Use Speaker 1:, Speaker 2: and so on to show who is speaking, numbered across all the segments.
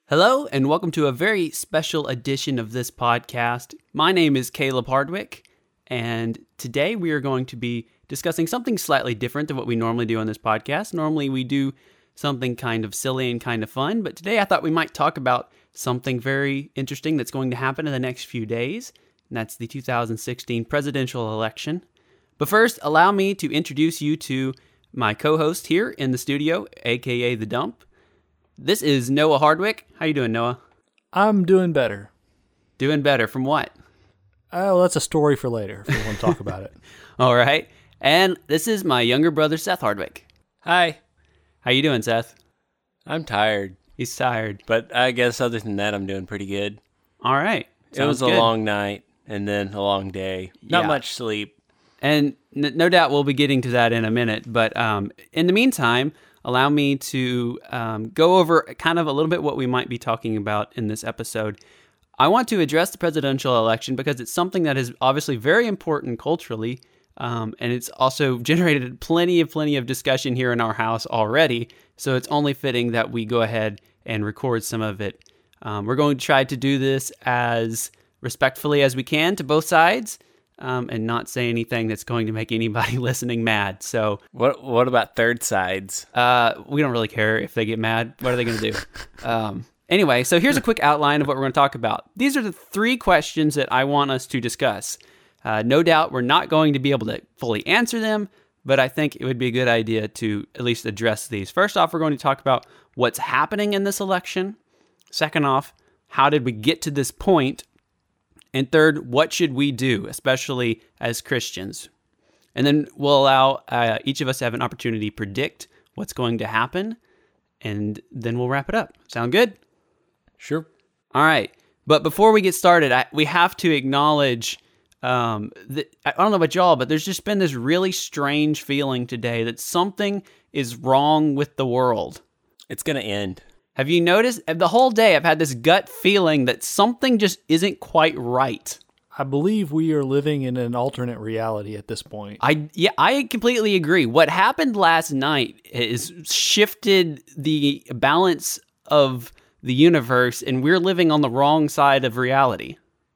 Speaker 1: Hello, and welcome to a very special edition of this podcast. My name is Caleb Hardwick, and today we are going to be discussing something slightly different than what we normally do on this podcast. Normally we do something kind of silly and kind of fun, but today I thought we might talk about something very interesting that's going to happen in the next few days, and that's the 2016 presidential election. But first, allow me to introduce you to my co-host here in the studio, aka The Dump. This is Noah Hardwick. How you doing, Noah?
Speaker 2: I'm doing better.
Speaker 1: Doing better from what?
Speaker 2: Oh, that's a story for later if we want to talk about it.
Speaker 1: All right. And this is my younger brother, Seth Hardwick.
Speaker 3: Hi.
Speaker 1: How you doing, Seth?
Speaker 3: I'm tired,
Speaker 1: He's tired.
Speaker 3: but I guess other than that, I'm doing pretty good.
Speaker 1: All right.
Speaker 3: It was
Speaker 1: Sounds
Speaker 3: a
Speaker 1: good.
Speaker 3: long night and then a long day. Not
Speaker 1: Yeah.
Speaker 3: much sleep.
Speaker 1: And no doubt we'll be getting to that in a minute. But in the meantime, allow me to go over kind of a little bit what we might be talking about in this episode. I want to address the presidential election because it's something that is obviously very important culturally, and it's also generated plenty of discussion here in our house already. So it's only fitting that we go ahead and record some of it. We're going to try to do this as respectfully as we can to both sides, and not say anything that's going to make anybody listening mad. So
Speaker 3: What about third sides?
Speaker 1: we don't really care if they get mad. What are they going to do? Anyway, so here's a quick outline of what we're going to talk about. These are the three questions that I want us to discuss. No doubt we're not going to be able to fully answer them, but I think it would be a good idea to at least address these. First off, we're going to talk about what's happening in this election. Second off, how did we get to this point? And third, what should we do, especially as Christians? And then we'll allow each of us to have an opportunity to predict what's going to happen, and then we'll wrap it up. Sound good?
Speaker 3: Sure.
Speaker 1: All right. But before we get started, we have to acknowledge that, I don't know about y'all, but there's just been this really strange feeling today that something is wrong with the world.
Speaker 3: It's going to end.
Speaker 1: Have you noticed? The whole day I've had this gut feeling that something just isn't quite right.
Speaker 2: I believe we are living in an alternate reality at this point.
Speaker 1: I completely agree. What happened last night has shifted the balance of the universe, and we're living on the wrong side of reality.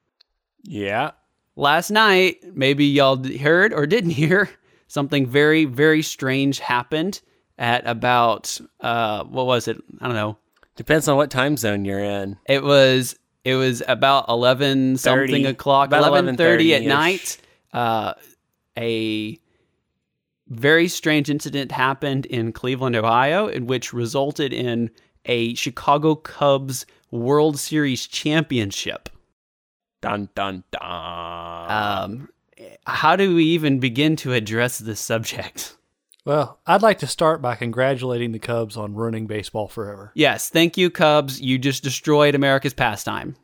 Speaker 3: Yeah.
Speaker 1: Last night, maybe y'all heard or didn't hear, something very, very strange happened at about, what was it? I don't know.
Speaker 3: Depends on what time zone you're in.
Speaker 1: It was about 11 something o'clock,
Speaker 3: About
Speaker 1: 11:30 at
Speaker 3: 11:30-ish.
Speaker 1: night. A very strange incident happened in Cleveland, Ohio, in which resulted in a Chicago Cubs World Series championship.
Speaker 3: Dun, dun, dun.
Speaker 1: How do we even begin to address this subject?
Speaker 2: Well, I'd like to start by congratulating the Cubs on ruining baseball forever.
Speaker 1: Yes, thank you, Cubs. You just destroyed America's pastime.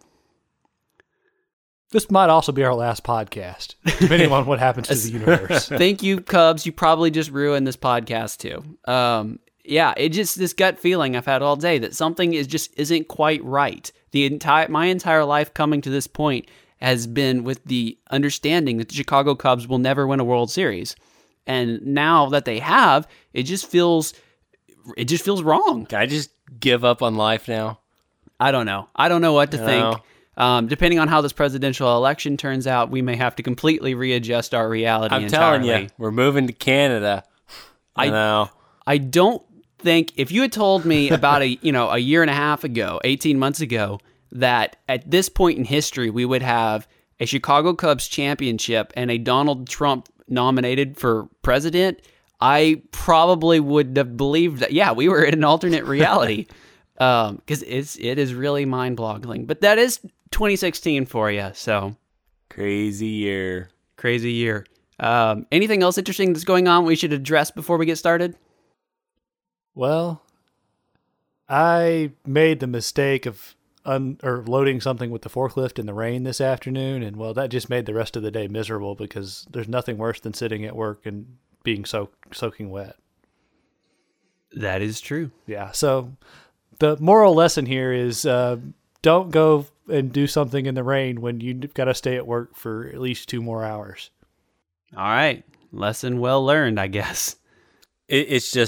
Speaker 2: This might also be our last podcast, depending on what happens to the universe.
Speaker 1: Thank you, Cubs. You probably just ruined this podcast too. Yeah, it just this gut feeling I've had all day that something isn't quite right. My entire life coming to this point has been with the understanding that the Chicago Cubs will never win a World Series. And now that they have, it just feels wrong.
Speaker 3: Can I just give up on life now?
Speaker 1: I don't know. I don't know what to
Speaker 3: No.
Speaker 1: think. Depending on how this presidential election turns out, we may have to completely readjust our reality
Speaker 3: I'm
Speaker 1: entirely.
Speaker 3: telling you, we're moving to Canada. I know.
Speaker 1: I don't think if you had told me about a year and a half ago, 18 months ago, that at this point in history we would have a Chicago Cubs championship and a Donald Trump nominated for president, I probably would have believed that, yeah, we were in an alternate reality. Because it is really mind-boggling. But that is 2016 for you, so.
Speaker 3: Crazy year.
Speaker 1: Crazy year. Anything else interesting that's going on we should address before we get started?
Speaker 2: Well, I made the mistake of loading something with the forklift in the rain this afternoon, and well, that just made the rest of the day miserable because there's nothing worse than sitting at work and being soaking wet.
Speaker 1: That is true.
Speaker 2: Yeah, so the moral lesson here is don't go and do something in the rain when you've got to stay at work for at least 2 more hours.
Speaker 1: All right. Lesson well learned, I guess.
Speaker 3: It's just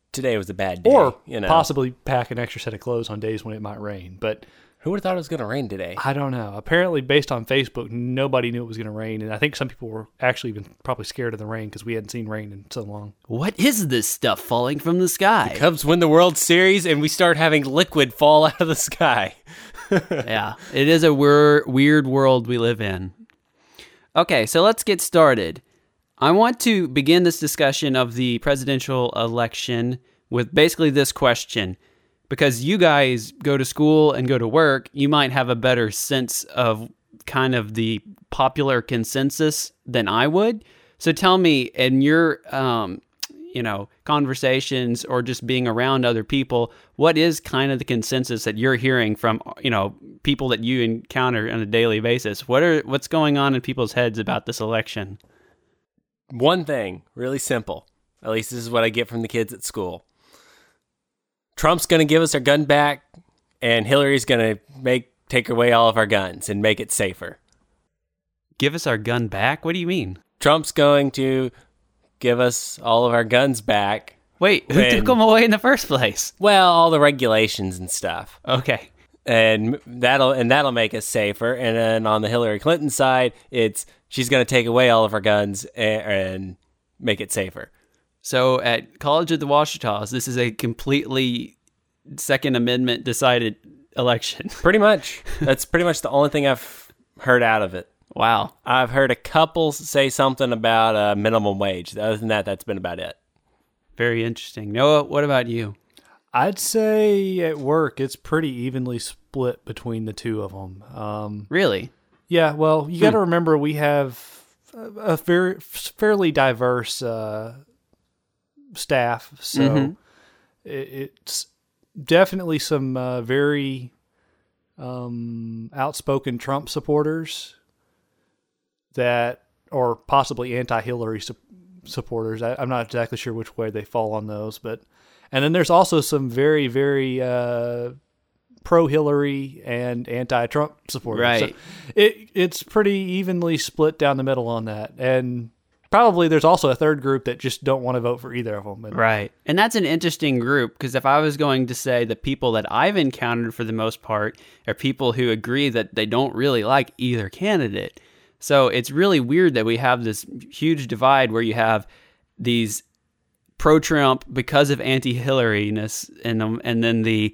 Speaker 3: today was a bad day.
Speaker 2: Or
Speaker 3: you know?
Speaker 2: possibly pack an extra set of clothes on days when it might rain. But
Speaker 3: Who would have thought it was going to rain today?
Speaker 2: I don't know. Apparently, based on Facebook, nobody knew it was going to rain. And I think some people were actually even probably scared of the rain because we hadn't seen rain in so long.
Speaker 1: What is this stuff falling from the sky?
Speaker 3: Cubs win the World Series, and we start having liquid fall out of the sky.
Speaker 1: Yeah, it is a weird world we live in. Okay, so let's get started. I want to begin this discussion of the presidential election with basically this question. Because you guys go to school and go to work, you might have a better sense of kind of the popular consensus than I would. So tell me, in your conversations or just being around other people, what is kind of the consensus that you're hearing from people that you encounter on a daily basis? What's going on in people's heads about this election?
Speaker 3: One thing, really simple. At least this is what I get from the kids at school. Trump's going to give us our gun back, and Hillary's going to take away all of our guns and make it safer.
Speaker 1: Give us our gun back? What do you mean?
Speaker 3: Trump's going to give us all of our guns back.
Speaker 1: Wait, who took them away in the first place?
Speaker 3: Well, all the regulations and stuff.
Speaker 1: Okay.
Speaker 3: And that'll make us safer. And then on the Hillary Clinton side, she's going to take away all of our guns and make it safer.
Speaker 1: So at College of the Washitas, this is a completely Second Amendment decided election.
Speaker 3: Pretty much. That's pretty much the only thing I've heard out of it.
Speaker 1: Wow.
Speaker 3: I've heard a couple say something about minimum wage. Other than that, that's been about it.
Speaker 1: Very interesting. Noah, what about you?
Speaker 2: I'd say at work, it's pretty evenly split between the two of them.
Speaker 1: Really?
Speaker 2: Yeah, well, you got to remember we have a fairly diverse staff, so it's definitely some very outspoken Trump supporters that, or possibly anti-Hillary supporters. I'm not exactly sure which way they fall on those, and then there's also some very, very pro-Hillary and anti-Trump supporters.
Speaker 1: Right.
Speaker 2: So it's pretty evenly split down the middle on that, and probably there's also a third group that just don't want to vote for either of them.
Speaker 1: Right. And that's an interesting group, because if I was going to say the people that I've encountered for the most part are people who agree that they don't really like either candidate. So it's really weird that we have this huge divide where you have these pro-Trump because of anti-Hillary-ness and then the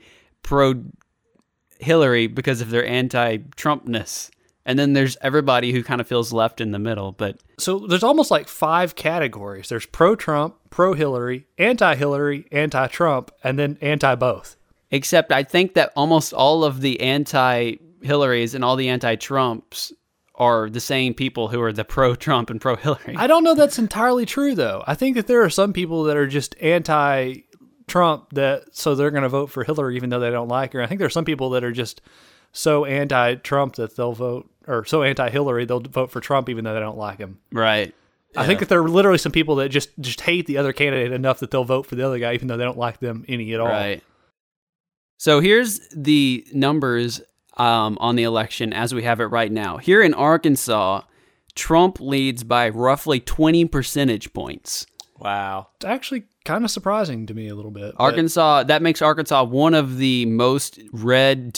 Speaker 1: pro-Hillary because of their anti-Trumpness. And then there's everybody who kind of feels left in the middle. But
Speaker 2: so there's almost like 5 categories. There's pro-Trump, pro-Hillary, anti-Hillary, anti-Trump, and then anti-both.
Speaker 1: Except I think that almost all of the anti-Hillarys and all the anti-Trumps are the same people who are the pro-Trump and pro-Hillary.
Speaker 2: I don't know that's entirely true, though. I think that there are some people that are just anti-Trump so they're going to vote for Hillary even though they don't like her. I think there are some people that are just so anti-Trump that they'll vote, or so anti-Hillary they'll vote for Trump even though they don't like him.
Speaker 1: Right.
Speaker 2: I think that there are literally some people that just hate the other candidate enough that they'll vote for the other guy even though they don't like them any at all.
Speaker 1: Right. So here's the numbers on the election as we have it right now. Here in Arkansas, Trump leads by roughly 20 percentage points.
Speaker 3: Wow.
Speaker 2: It's actually kind of surprising to me a little bit.
Speaker 1: Arkansas, that makes Arkansas one of the most red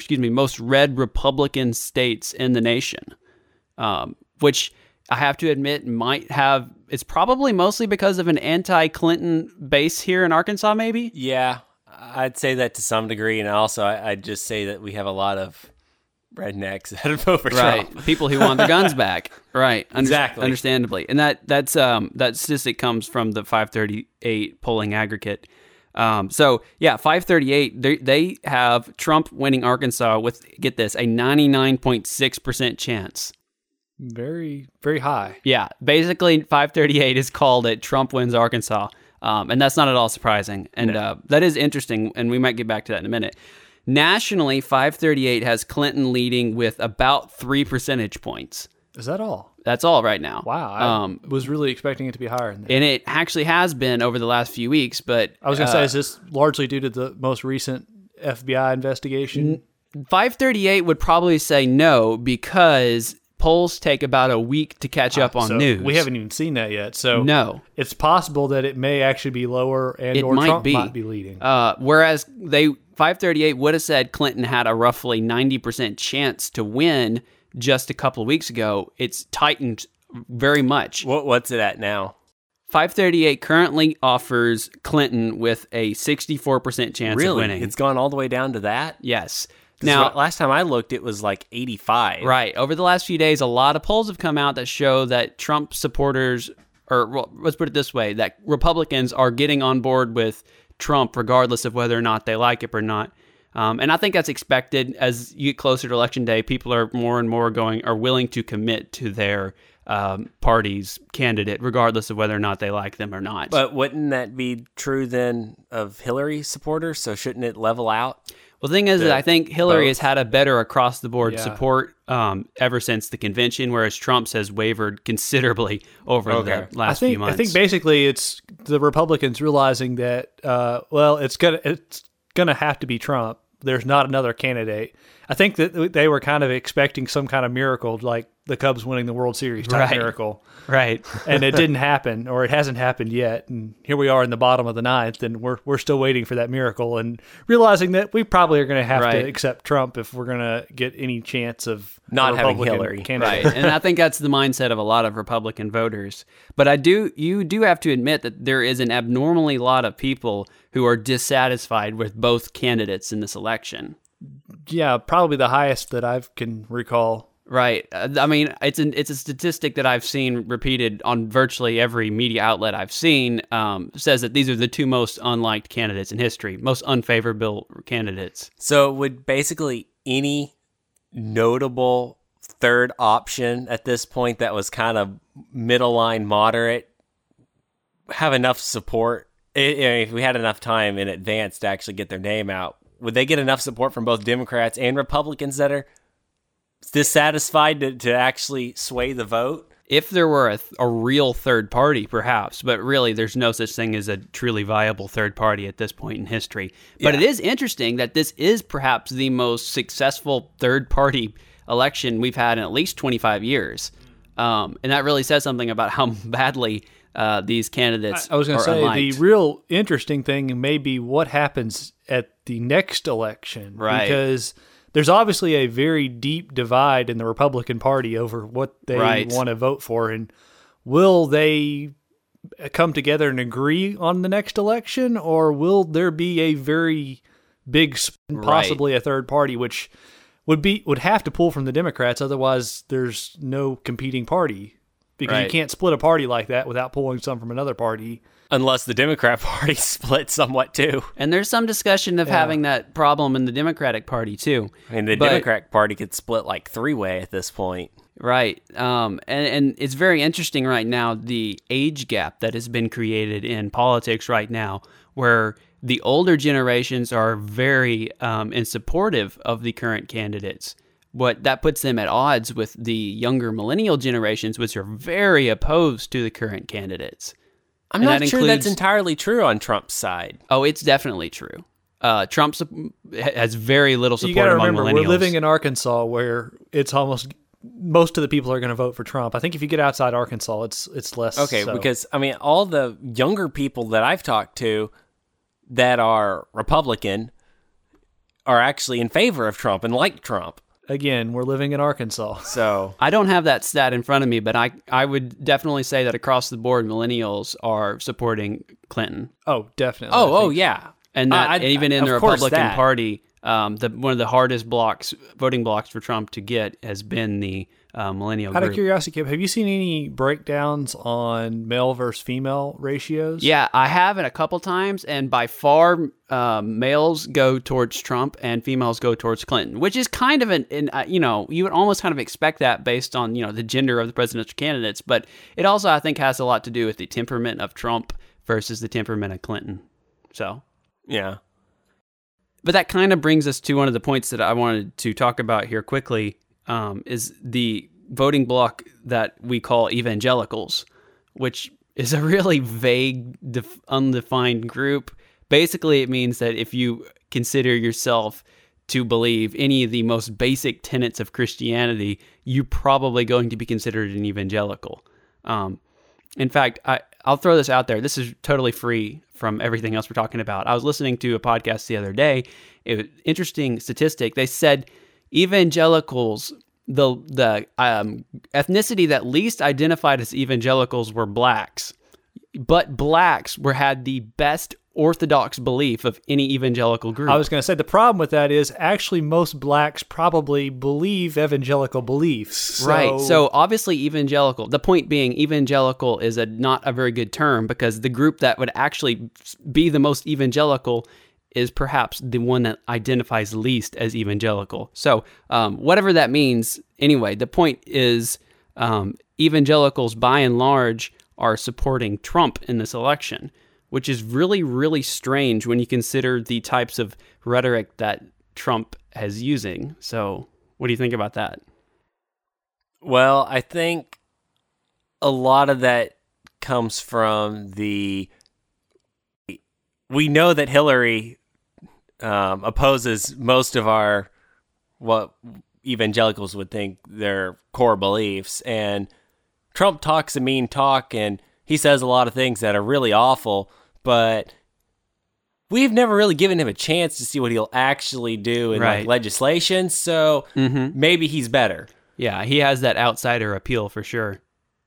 Speaker 1: Republican states in the nation, which I have to admit it's probably mostly because of an anti-Clinton base here in Arkansas, maybe?
Speaker 3: Yeah, I'd say that to some degree. And also, I'd just say that we have a lot of rednecks that vote for Trump.
Speaker 1: Right, people who want their guns back. Right,
Speaker 3: exactly.
Speaker 1: Understandably, and that statistic comes from the 538 polling aggregate. So yeah, 538. They have Trump winning Arkansas with, get this, a 99.6% chance.
Speaker 2: Very, very high.
Speaker 1: Yeah, basically 538 is called it. Trump wins Arkansas, and that's not at all surprising. And that is interesting, and we might get back to that in a minute. Nationally, 538 has Clinton leading with about 3 percentage points.
Speaker 2: Is that all?
Speaker 1: That's all right now.
Speaker 2: Wow. I was really expecting it to be higher than that.
Speaker 1: And it actually has been over the last few weeks, but
Speaker 2: I was going to say, is this largely due to the most recent FBI investigation?
Speaker 1: 538 would probably say no, because polls take about a week to catch up on
Speaker 2: So
Speaker 1: news.
Speaker 2: we haven't even seen that yet. So
Speaker 1: No.
Speaker 2: it's possible that it may actually be lower, and
Speaker 1: It
Speaker 2: or
Speaker 1: might
Speaker 2: Trump
Speaker 1: be.
Speaker 2: might be leading.
Speaker 1: Whereas 538 would have said Clinton had a roughly 90% chance to win just a couple of weeks ago. It's tightened very much.
Speaker 3: What's it at now?
Speaker 1: 538 currently offers Clinton with a 64% chance of
Speaker 3: Really?
Speaker 1: winning.
Speaker 3: It's gone all the way down to that?
Speaker 1: Yes.
Speaker 3: Now,
Speaker 1: Now,
Speaker 3: last time I looked, it was like 85.
Speaker 1: right. Over the last few days, a lot of polls have come out that show that Trump supporters, or well, let's put it this way, that Republicans are getting on board with Trump regardless of whether or not they like it or not. And I think that's expected. As you get closer to Election Day, people are more and more willing to commit to their party's candidate, regardless of whether or not they like them or not.
Speaker 3: But wouldn't that be true then of Hillary supporters? So shouldn't it level out?
Speaker 1: Well, the thing is that I think Hillary
Speaker 3: both.
Speaker 1: has had a better across-the-board
Speaker 2: Yeah.
Speaker 1: support ever since the convention, whereas Trump's has wavered considerably over
Speaker 3: Okay.
Speaker 1: the last few months.
Speaker 2: I think basically it's the Republicans realizing that it's gonna have to be Trump. There's not another candidate. I think that they were kind of expecting some kind of miracle, like the Cubs winning the World Series type
Speaker 1: Right.
Speaker 2: miracle,
Speaker 1: Right.
Speaker 2: and it didn't happen, or it hasn't happened yet. And here we are in the bottom of the ninth, and we're still waiting for that miracle, and realizing that we probably are going to have
Speaker 1: Right.
Speaker 2: to accept Trump if we're going to get any chance of
Speaker 3: Not
Speaker 2: a
Speaker 3: having
Speaker 2: Republican
Speaker 3: Hillary.
Speaker 2: candidate.
Speaker 1: Right. And I think that's the mindset of a lot of Republican voters. But you do have to admit that there is an abnormally lot of people who are dissatisfied with both candidates in this election.
Speaker 2: Yeah, probably the highest that I can recall.
Speaker 1: Right. I mean, it's a statistic that I've seen repeated on virtually every media outlet I've seen. Says that these are the two most unliked candidates in history, most unfavorable candidates.
Speaker 3: So would basically any notable third option at this point that was kind of middle line moderate have enough support? If we had enough time in advance to actually get their name out, would they get enough support from both Democrats and Republicans that are dissatisfied to actually sway the vote?
Speaker 1: If there were a real third party, perhaps, but really there's no such thing as a truly viable third party at this point in history. But
Speaker 3: Yeah.
Speaker 1: it is interesting that this is perhaps the most successful third party election we've had in at least 25 years. And that really says something about how badly these candidates
Speaker 2: I was going
Speaker 1: are
Speaker 2: to say
Speaker 1: unliked.
Speaker 2: the real interesting thing may be what happens at the next election,
Speaker 1: Right.
Speaker 2: Because there's obviously a very deep divide in the Republican Party over what they
Speaker 1: Right.
Speaker 2: want to vote for, and will they come together and agree on the next election, or will there be a very big, possibly a third party, which would have to pull from the Democrats, otherwise there's no competing party. Because you
Speaker 1: Right.
Speaker 2: can't split a party like that without pulling some from another party.
Speaker 3: Unless the Democrat Party split somewhat too.
Speaker 1: And there's some discussion of having that problem in the Democratic Party, too.
Speaker 3: I mean, the
Speaker 1: But-
Speaker 3: Democratic Party could split like three-way at this point.
Speaker 1: Right. And it's very interesting right now, the age gap that has been created in politics right now, where the older generations are very and supportive of the current candidates. What that puts them at odds with the younger millennial generations, which are very opposed to the current candidates.
Speaker 3: I'm
Speaker 1: And
Speaker 3: not
Speaker 1: that
Speaker 3: sure
Speaker 1: includes-
Speaker 3: that's entirely true on Trump's side.
Speaker 1: Oh, it's definitely true. Trump has very little
Speaker 2: You
Speaker 1: support
Speaker 2: got to
Speaker 1: among
Speaker 2: remember,
Speaker 1: millennials.
Speaker 2: we're living in Arkansas, where it's almost most of the people are going to vote for Trump. I think if you get outside Arkansas, it's less.
Speaker 3: Okay,
Speaker 2: so.
Speaker 3: because I mean, all the younger people that I've talked to that are Republican are actually in favor of Trump and like Trump.
Speaker 2: again, we're living in Arkansas.
Speaker 3: So
Speaker 1: I don't have that stat in front of me, but I would definitely say that across the board, millennials are supporting Clinton.
Speaker 2: Oh, definitely. I
Speaker 3: oh
Speaker 2: think-
Speaker 3: yeah,
Speaker 1: And that even in the
Speaker 3: of course
Speaker 1: Republican
Speaker 3: that.
Speaker 1: Party, one of the hardest voting blocks for Trump to get has been the millennial
Speaker 2: Out of
Speaker 1: group.
Speaker 2: curiosity, Kip, have you seen any breakdowns on male versus female ratios?
Speaker 1: Yeah, I have it a couple times, and by far, males go towards Trump and females go towards Clinton, which is kind of you would almost kind of expect that based on, the gender of the presidential candidates, but it also, I think, has a lot to do with the temperament of Trump versus the temperament of Clinton. So,
Speaker 3: yeah.
Speaker 1: but that kind of brings us to one of the points that I wanted to talk about here quickly, is the voting bloc that we call evangelicals, which is a really vague, undefined group. Basically, it means that if you consider yourself to believe any of the most basic tenets of Christianity, you're probably going to be considered an evangelical. In fact, I'll throw this out there. This is totally free from everything else we're talking about. I was listening to a podcast the other day. It was an interesting statistic. They said evangelicals, the ethnicity that least identified as evangelicals were blacks, but blacks had the best orthodox belief of any evangelical group.
Speaker 2: I was going to say the problem with that is actually most blacks probably believe evangelical beliefs.
Speaker 1: Right. So obviously evangelical, the point being evangelical is not a very good term, because the group that would actually be the most evangelical is perhaps the one that identifies least as evangelical. So whatever that means, anyway, the point is evangelicals by and large are supporting Trump in this election, which is really, really strange when you consider the types of rhetoric that Trump is using. So what do you think about that?
Speaker 3: Well, I think a lot of that comes from we know that Hillary opposes most of what evangelicals would think their core beliefs, and Trump talks a mean talk, and he says a lot of things that are really awful, but we've never really given him a chance to see what he'll actually do in like legislation, so maybe he's better.
Speaker 1: Yeah, he has that outsider appeal for sure.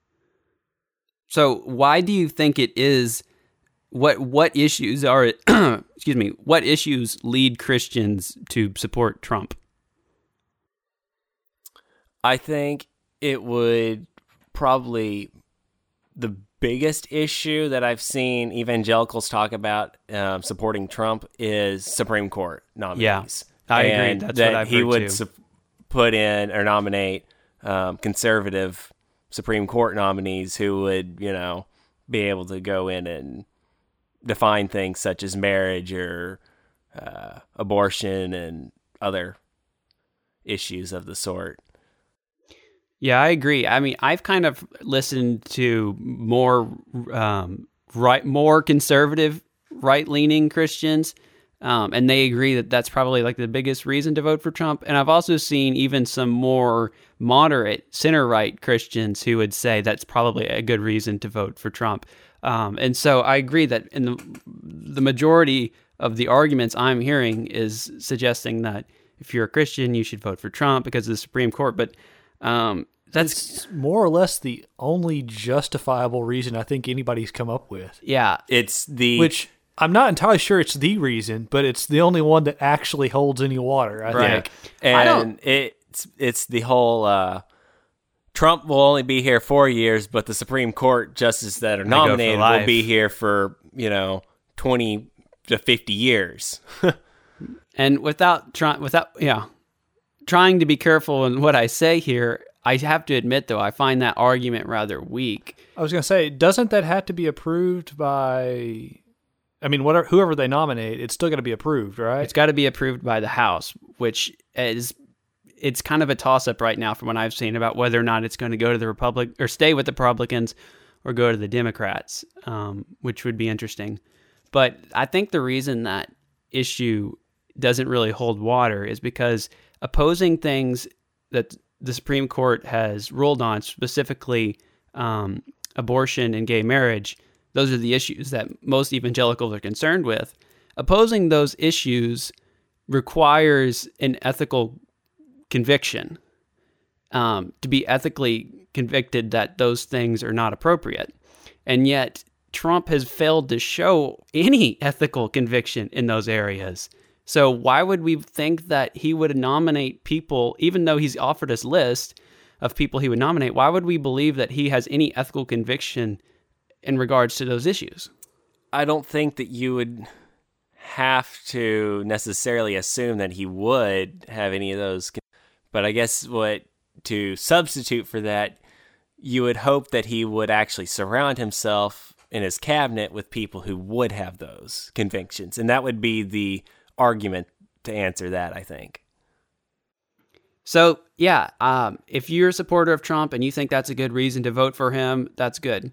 Speaker 1: So why do you think it is, what issues are it, excuse me, what issues lead Christians to support Trump?
Speaker 3: I think it would probably, the biggest issue that I've seen evangelicals talk about supporting Trump is Supreme Court nominees.
Speaker 1: Yeah, I agree. That's what I've
Speaker 3: he
Speaker 1: heard
Speaker 3: would
Speaker 1: too.
Speaker 3: Put in or nominate conservative Supreme Court nominees who would, be able to go in and define things such as marriage or abortion and other issues of the sort.
Speaker 1: Yeah, I agree. I mean, I've kind of listened to more conservative, right-leaning Christians, and they agree that that's probably like the biggest reason to vote for Trump. And I've also seen even some more moderate, center-right Christians who would say that's probably a good reason to vote for Trump. And so I agree that in the majority of the arguments I'm hearing is suggesting that if you're a Christian, you should vote for Trump because of the Supreme Court. But that's
Speaker 2: more or less the only justifiable reason I think anybody's come up with.
Speaker 1: Yeah.
Speaker 2: Which I'm not entirely sure it's the reason, but it's the only one that actually holds any water, I think.
Speaker 3: And it's the whole Trump will only be here 4 years, but the Supreme Court justices that are nominated will be here for, 20 to 50 years.
Speaker 1: And trying to be careful in what I say here, I have to admit, though, I find that argument rather weak.
Speaker 2: I was going to say, doesn't that have to be approved by, whoever they nominate, it's still got to be approved, right?
Speaker 1: It's got to be approved by the House, which it's kind of a toss-up right now from what I've seen about whether or not it's going to go to the Republic or stay with the Republicans or go to the Democrats, which would be interesting. But I think the reason that issue doesn't really hold water is because opposing things that the Supreme Court has ruled on, specifically abortion and gay marriage, those are the issues that most evangelicals are concerned with. Opposing those issues requires an ethical conviction, to be ethically convicted that those things are not appropriate. And yet, Trump has failed to show any ethical conviction in those areas. So why would we think that he would nominate people, even though he's offered us list of people he would nominate, why would we believe that he has any ethical conviction in regards to those issues?
Speaker 3: I don't think that you would have to necessarily assume that he would have any of those. But I guess to substitute for that, you would hope that he would actually surround himself in his cabinet with people who would have those convictions. And that would be the argument to answer that, I think.
Speaker 1: So, yeah, if you're a supporter of Trump and you think that's a good reason to vote for him, that's good.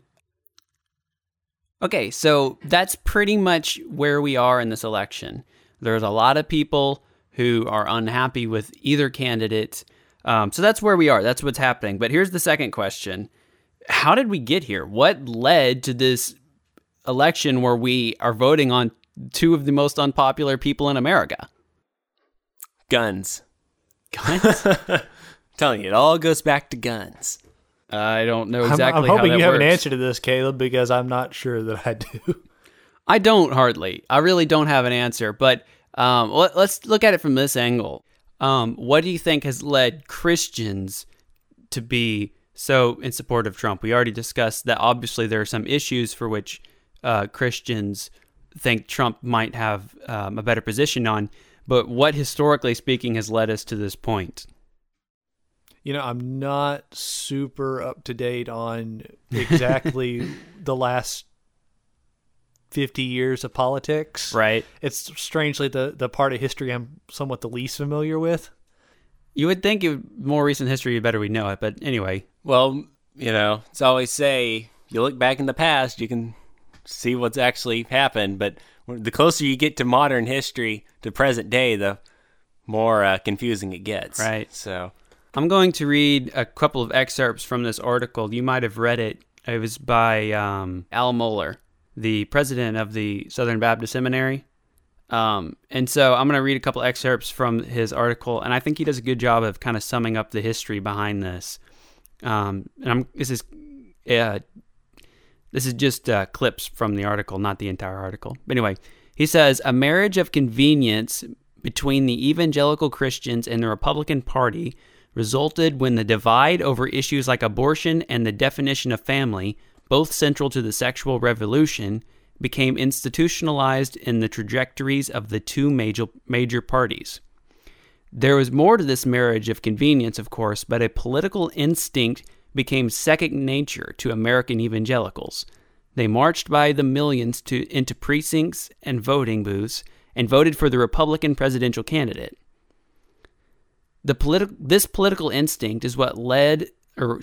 Speaker 1: Okay, so that's pretty much where we are in this election. There's a lot of people who are unhappy with either candidate. So that's where we are. That's what's happening. But here's the second question. How did we get here? What led to this election where we are voting on two of the most unpopular people in America?
Speaker 3: Guns.
Speaker 1: Guns?
Speaker 3: I'm telling you, it all goes back to guns.
Speaker 1: I don't know exactly
Speaker 2: I'm hoping
Speaker 1: how that
Speaker 2: you have
Speaker 1: works.
Speaker 2: an answer to this, Caleb, because I'm not sure that I do.
Speaker 1: I don't hardly. I really don't have an answer, but let's look at it from this angle. What do you think has led Christians to be so in support of Trump? We already discussed that obviously there are some issues for which Christians think Trump might have a better position on, but what historically speaking has led us to this point?
Speaker 2: I'm not super up to date on exactly the last 50 years of politics.
Speaker 1: Right.
Speaker 2: It's strangely the part of history I'm somewhat the least familiar with.
Speaker 1: You would think more recent history, the better we know it, but anyway.
Speaker 3: Well, it's always say, you look back in the past, you can see what's actually happened, but the closer you get to modern history, to present day, the more confusing it gets.
Speaker 1: Right.
Speaker 3: So
Speaker 1: I'm going to read a couple of excerpts from this article. You might have read it. It was by Al Mohler, the president of the Southern Baptist Seminary. And so I'm going to read a couple excerpts from his article, and I think he does a good job of kind of summing up the history behind this. This is just clips from the article, not the entire article. But anyway, he says, a marriage of convenience between the evangelical Christians and the Republican Party resulted when the divide over issues like abortion and the definition of family, both central to the sexual revolution, became institutionalized in the trajectories of the two major parties. There was more to this marriage of convenience, of course, but a political instinct became second nature to American evangelicals. They marched by the millions into precincts and voting booths and voted for the Republican presidential candidate. This political instinct is what leads to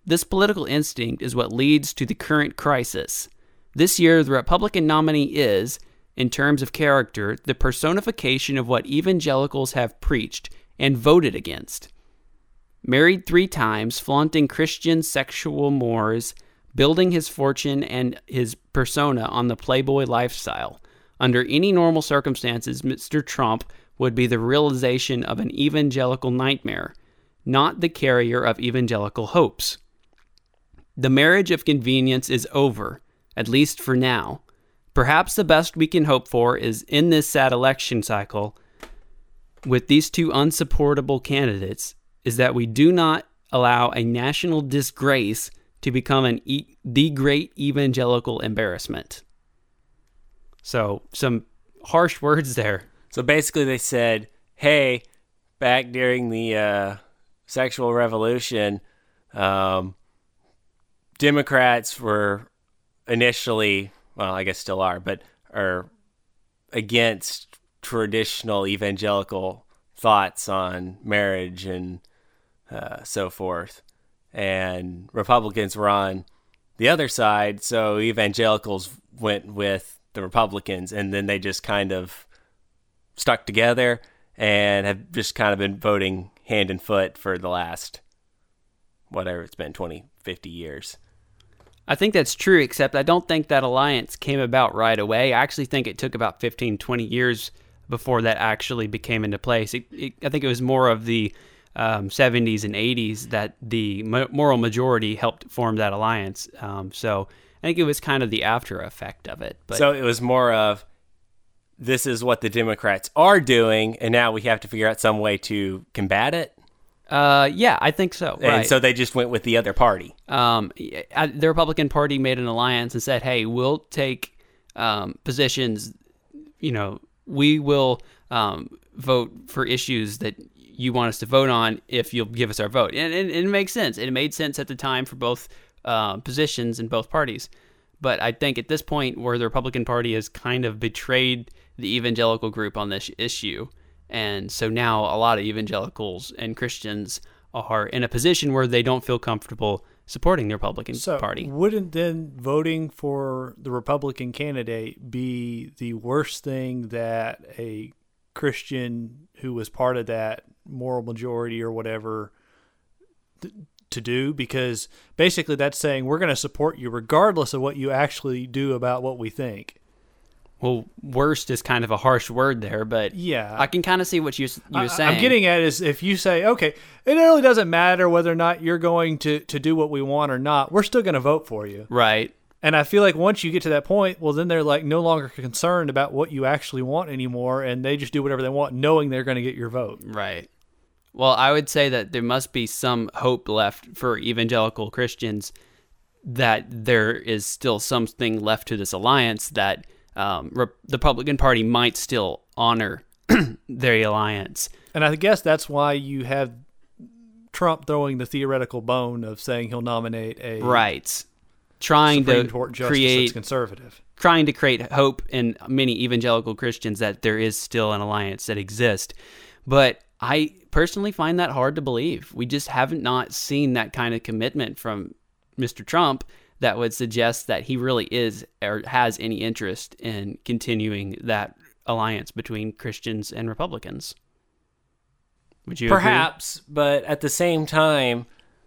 Speaker 1: the current crisis. This year, the Republican nominee is, in terms of character, the personification of what evangelicals have preached and voted against. Married 3 times, flaunting Christian sexual mores, building his fortune and his persona on the playboy lifestyle. Under any normal circumstances, Mr. Trump would be the realization of an evangelical nightmare, not the carrier of evangelical hopes. The marriage of convenience is over, at least for now. Perhaps the best we can hope for is in this sad election cycle, with these two unsupportable candidates, is that we do not allow a national disgrace to become the great evangelical embarrassment. So, some harsh words there.
Speaker 3: So basically they said, hey, back during the sexual revolution, Democrats were initially, well, I guess still are against traditional evangelical thoughts on marriage and so forth. And Republicans were on the other side, so evangelicals went with the Republicans, and then they just kind of stuck together and have just kind of been voting hand and foot for the last, whatever it's been, 20, 50 years.
Speaker 1: I think that's true, except I don't think that alliance came about right away. I actually think it took about 15, 20 years before that actually became into place. I think it was more of the 70s and 80s that the moral majority helped form that alliance. So I think it was kind of the after effect of it. But
Speaker 3: so it was more of, this is what the Democrats are doing, and now we have to figure out some way to combat it?
Speaker 1: Yeah, I think so.
Speaker 3: And
Speaker 1: right.
Speaker 3: so they just went with the other party.
Speaker 1: The Republican Party made an alliance and said, hey, we'll take positions, we will vote for issues that you want us to vote on if you'll give us our vote. And it makes sense. It made sense at the time for both positions in both parties. But I think at this point where the Republican Party has kind of betrayed the evangelical group on this issue, and so now a lot of evangelicals and Christians are in a position where they don't feel comfortable supporting the Republican Party.
Speaker 2: Wouldn't then voting for the Republican candidate be the worst thing that a Christian who was part of that moral majority or whatever to do, because basically that's saying we're going to support you regardless of what you actually do about what we think.
Speaker 1: Well, worst is kind of a harsh word there, but
Speaker 2: yeah,
Speaker 1: I can kind of see what you were saying.
Speaker 2: I'm getting at is if you say, okay, it really doesn't matter whether or not you're going to do what we want or not, we're still going to vote for you.
Speaker 1: Right.
Speaker 2: And I feel like once you get to that point, well, then they're like no longer concerned about what you actually want anymore, and they just do whatever they want, knowing they're going to get your vote.
Speaker 1: Right. Well, I would say that there must be some hope left for evangelical Christians that there is still something left to this alliance that the Republican Party might still honor their alliance.
Speaker 2: And I guess that's why you have Trump throwing the theoretical bone of saying he'll nominate a
Speaker 1: right, trying
Speaker 2: Supreme
Speaker 1: to
Speaker 2: Court justice
Speaker 1: create
Speaker 2: that's conservative,
Speaker 1: trying to create hope in many evangelical Christians that there is still an alliance that exists. But I personally find that hard to believe. We just haven't not seen that kind of commitment from Mr. Trump that would suggest that he really is or has any interest in continuing that alliance between Christians and Republicans. Would you
Speaker 3: Perhaps,
Speaker 1: agree?
Speaker 3: But at the same time,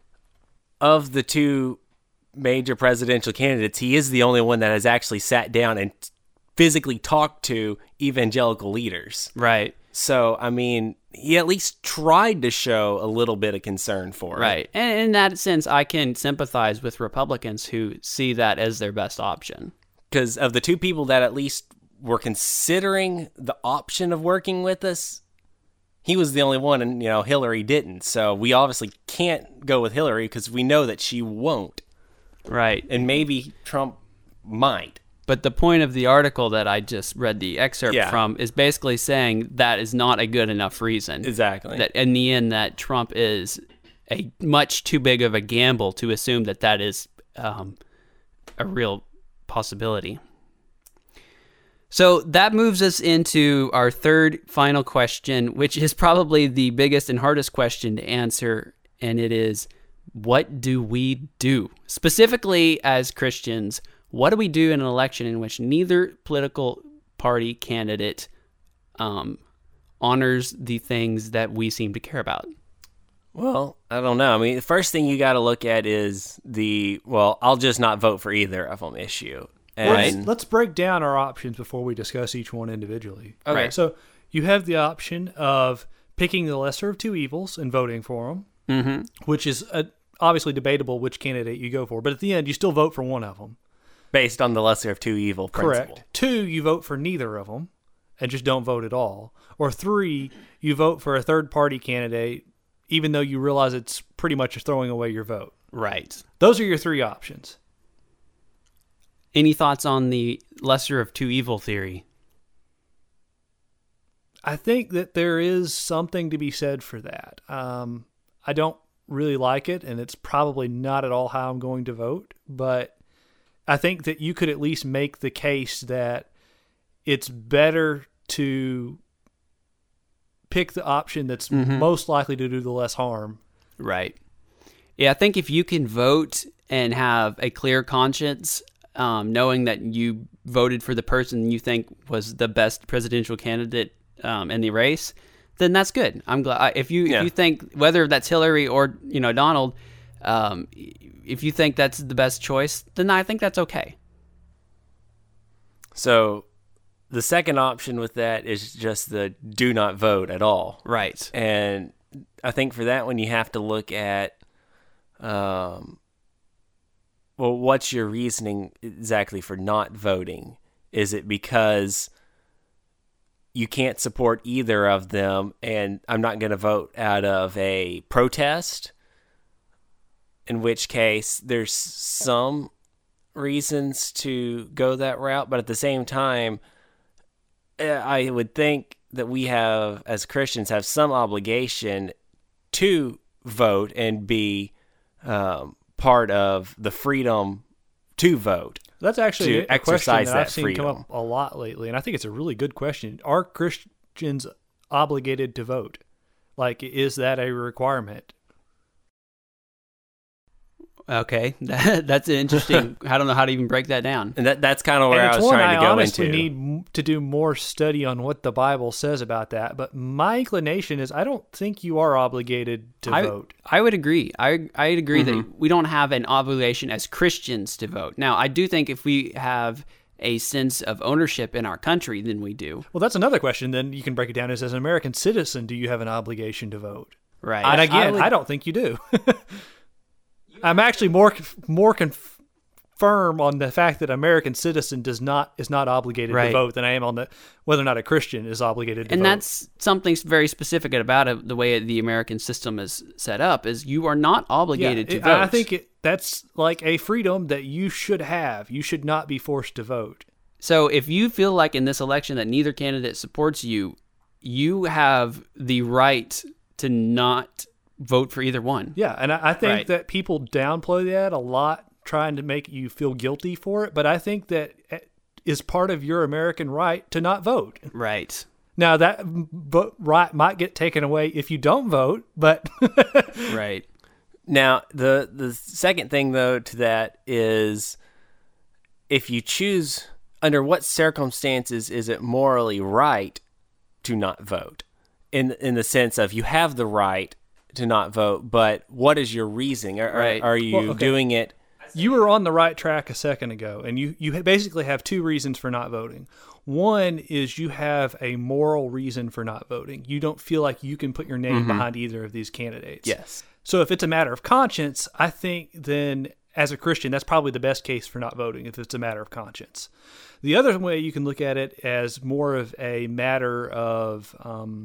Speaker 3: of the two major presidential candidates, he is the only one that has actually sat down and physically talked to evangelical leaders.
Speaker 1: Right.
Speaker 3: So, I mean, he at least tried to show a little bit of concern for it.
Speaker 1: Right. And in that sense, I can sympathize with Republicans who see that as their best option.
Speaker 3: Because of the two people that at least were considering the option of working with us, he was the only one, and, Hillary didn't. So we obviously can't go with Hillary because we know that she won't.
Speaker 1: Right.
Speaker 3: And maybe Trump might.
Speaker 1: But the point of the article that I just read the excerpt from is basically saying that is not a good enough reason.
Speaker 3: Exactly.
Speaker 1: That in the end, that Trump is a much too big of a gamble to assume that that is a real possibility. So that moves us into our third final question, which is probably the biggest and hardest question to answer, and it is, what do we do? Specifically as Christians, what do we do in an election in which neither political party candidate honors the things that we seem to care about?
Speaker 3: Well, I don't know. I mean, the first thing you got to look at is I'll just not vote for either of them issue. And
Speaker 2: let's break down our options before we discuss each one individually.
Speaker 3: Okay.
Speaker 2: Right. So you have the option of picking the lesser of two evils and voting for them, which is obviously debatable which candidate you go for. But at the end, you still vote for one of them.
Speaker 3: Based on the lesser of two evil principle.
Speaker 2: Correct. 2, you vote for neither of them and just don't vote at all. Or 3, you vote for a third-party candidate even though you realize it's pretty much throwing away your vote.
Speaker 1: Right.
Speaker 2: Those are your 3 options.
Speaker 1: Any thoughts on the lesser of two evil theory?
Speaker 2: I think that there is something to be said for that. I don't really like it, and it's probably not at all how I'm going to vote, but I think that you could at least make the case that it's better to pick the option that's most likely to do the less harm.
Speaker 1: Right. Yeah, I think if you can vote and have a clear conscience, knowing that you voted for the person you think was the best presidential candidate in the race, then that's good. I'm glad. If you think whether that's Hillary or Donald, if you think that's the best choice, then I think that's okay.
Speaker 3: So the second option with that is just the do not vote at all.
Speaker 1: Right.
Speaker 3: And I think for that one, you have to look at, what's your reasoning exactly for not voting? Is it because you can't support either of them and I'm not going to vote out of a protest? In which case, there's some reasons to go that route, but at the same time, I would think that we have, as Christians, have some obligation to vote and be part of the freedom to vote.
Speaker 2: That's actually
Speaker 3: to
Speaker 2: a question
Speaker 3: exercise
Speaker 2: that I've
Speaker 3: that
Speaker 2: seen
Speaker 3: freedom.
Speaker 2: come up a lot lately, and I think it's a really good question. Are Christians obligated to vote? Like, is that a requirement?
Speaker 1: Okay, that's an interesting. I don't know how to even break that down.
Speaker 3: And that's kind of where
Speaker 2: And
Speaker 3: I
Speaker 2: it's
Speaker 3: was
Speaker 2: one
Speaker 3: trying to
Speaker 2: I
Speaker 3: go
Speaker 2: honestly
Speaker 3: into.
Speaker 2: need to do more study on what the Bible says about that. But my inclination is I don't think you are obligated to vote.
Speaker 1: I would agree. I'd agree that we don't have an obligation as Christians to vote. Now, I do think if we have a sense of ownership in our country, then we do.
Speaker 2: Well, that's another question. Then you can break it down as an American citizen, do you have an obligation to vote?
Speaker 1: Right.
Speaker 2: And again, I don't think you do. I'm actually more firm on the fact that American citizen is not obligated
Speaker 1: Right.
Speaker 2: to vote than I am on the whether or not a Christian is obligated to vote.
Speaker 1: And that's something very specific about it, the way the American system is set up, is you are not obligated to vote.
Speaker 2: I think that's like a freedom that you should have. You should not be forced to vote.
Speaker 1: So if you feel like in this election that neither candidate supports you, you have the right to not vote for either one.
Speaker 2: Yeah, and I think
Speaker 1: Right.
Speaker 2: that people downplay that a lot, trying to make you feel guilty for it. But I think that is part of your American right to not vote.
Speaker 1: Right.
Speaker 2: Now that right might get taken away if you don't vote, but
Speaker 1: Right.
Speaker 3: Now, the second thing, though, to that is if you choose, under what circumstances is it morally right to not vote? In the sense of you have the right to not vote, but what is your reasoning?
Speaker 1: Right.
Speaker 3: Are you
Speaker 2: Well, okay.
Speaker 3: doing it?
Speaker 2: you were on the right track a second ago, and you basically have two reasons for not voting. One is you have a moral reason for not voting. You don't feel like you can put your name behind either of these candidates.
Speaker 3: Yes.
Speaker 2: So if it's a matter of conscience, I think then as a Christian, that's probably the best case for not voting if it's a matter of conscience. The other way you can look at it as more of a matter of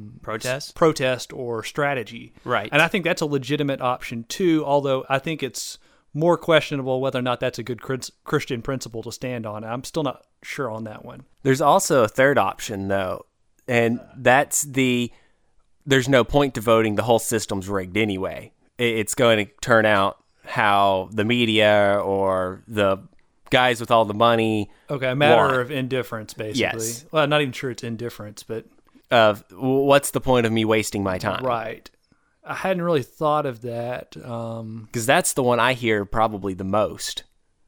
Speaker 2: protest or strategy.
Speaker 1: Right.
Speaker 2: And I think that's a legitimate option too, although I think it's more questionable whether or not that's a good Christian principle to stand on. I'm still not sure on that one.
Speaker 3: There's also a third option, though, and that's there's no point to voting. The whole system's rigged anyway. It's going to turn out how the media or the guys with all the money
Speaker 2: Okay, a matter
Speaker 3: want.
Speaker 2: of indifference, basically.
Speaker 3: Yes.
Speaker 2: Well, I'm not even sure it's indifference, but
Speaker 3: Of what's the point of me wasting my time?
Speaker 2: right. I hadn't really thought of that.
Speaker 3: Because that's the one I hear probably the most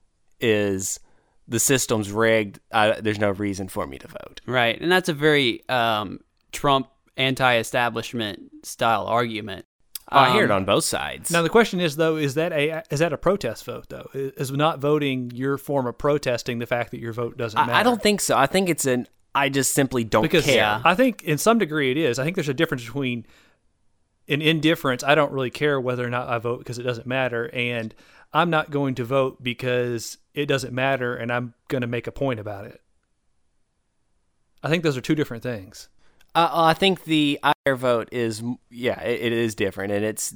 Speaker 3: is the system's rigged. There's no reason for me to vote.
Speaker 1: Right. And that's a very Trump anti-establishment style argument.
Speaker 3: I hear it on both sides.
Speaker 2: Now the question is though, is that a protest vote though? Is not voting your form of protesting the fact that your vote doesn't matter?
Speaker 3: I don't think so. I think it's I just simply don't
Speaker 2: because
Speaker 3: care.
Speaker 2: I think in some degree it is. I think there's a difference between an indifference. I don't really care whether or not I vote because it doesn't matter, and I'm not going to vote because it doesn't matter, and I'm going to make a point about it. I think those are two different things.
Speaker 3: I think the IR vote is, it is different. And it's